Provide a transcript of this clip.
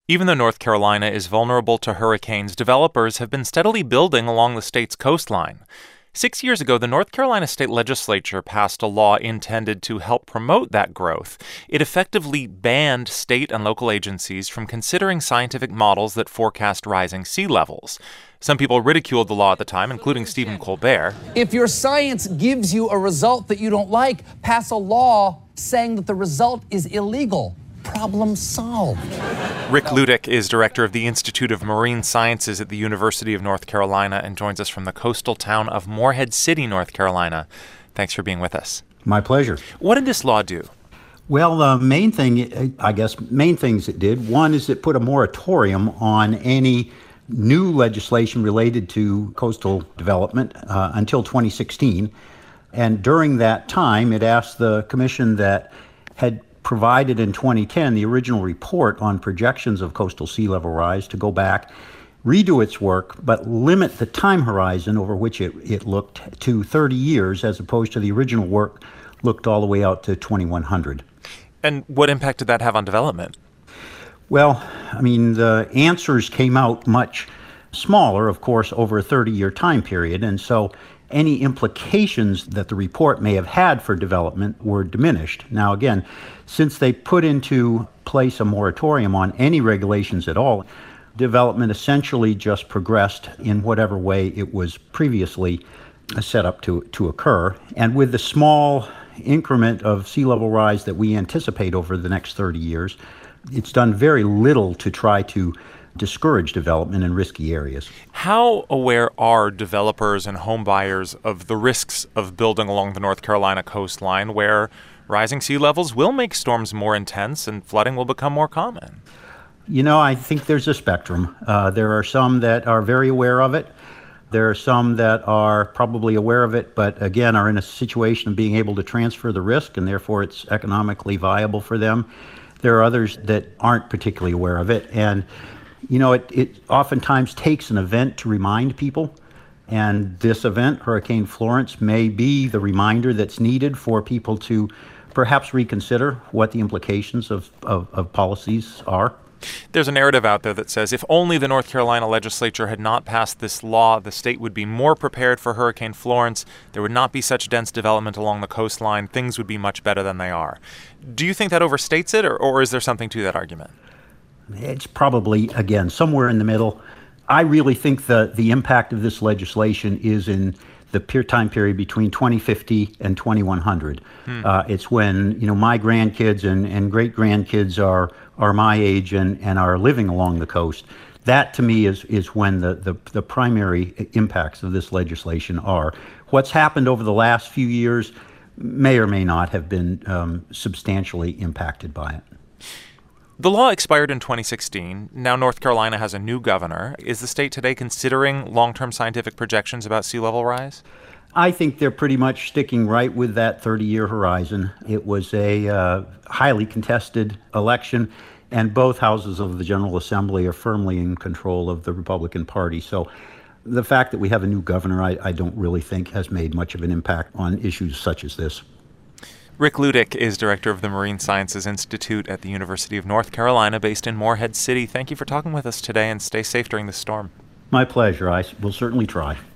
Even though North Carolina is vulnerable to hurricanes, developers have been steadily building along the state's coastline. 6 years ago, the North Carolina state legislature passed a law intended to help promote that growth. It effectively banned state and local agencies from considering scientific models that forecast rising sea levels. Some people ridiculed the law at the time, including Stephen Colbert. If your science gives you a result that you don't like, pass a law saying that the result is illegal. Problem solved. Rick Ludick is director of the Institute of Marine Sciences at the University of North Carolina and joins us from the coastal town of Morehead City, North Carolina. Thanks for being with us. My pleasure. What did this law do? Well, the main things it did, one is it put a moratorium on any new legislation related to coastal development until 2016. And during that time, it asked the commission that had provided in 2010 the original report on projections of coastal sea level rise to go back, redo its work, but limit the time horizon over which it looked to 30 years as opposed to the original work looked all the way out to 2100. And what impact did that have on development? Well, the answers came out much smaller, of course, over a 30-year time period, and so any implications that the report may have had for development were diminished. Now, again, since they put into place a moratorium on any regulations at all, development essentially just progressed in whatever way it was previously set up to occur. And with the small increment of sea level rise that we anticipate over the next 30 years, it's done very little to try to discourage development in risky areas. How aware are developers and home buyers of the risks of building along the North Carolina coastline, where rising sea levels will make storms more intense and flooding will become more common? I think there's a spectrum. There are some that are very aware of it. There are some that are probably aware of it, but again, are in a situation of being able to transfer the risk, and therefore it's economically viable for them. There are others that aren't particularly aware of it. And it oftentimes takes an event to remind people, and this event, Hurricane Florence, may be the reminder that's needed for people to perhaps reconsider what the implications of policies are. There's a narrative out there that says if only the North Carolina legislature had not passed this law, the state would be more prepared for Hurricane Florence, there would not be such dense development along the coastline, things would be much better than they are. Do you think that overstates it, or is there something to that argument? It's probably, again, somewhere in the middle. I really think the impact of this legislation is in the time period between 2050 and 2100. It's when my grandkids and great-grandkids are my age and are living along the coast. That, to me, is when the primary impacts of this legislation are. What's happened over the last few years may or may not have been substantially impacted by it. The law expired in 2016. Now North Carolina has a new governor. Is the state today considering long-term scientific projections about sea level rise? I think they're pretty much sticking right with that 30-year horizon. It was a highly contested election, and both houses of the General Assembly are firmly in control of the Republican Party. So the fact that we have a new governor, I don't really think has made much of an impact on issues such as this. Rick Ludick is director of the Marine Sciences Institute at the University of North Carolina, based in Morehead City. Thank you for talking with us today, and stay safe during the storm. My pleasure. I will certainly try.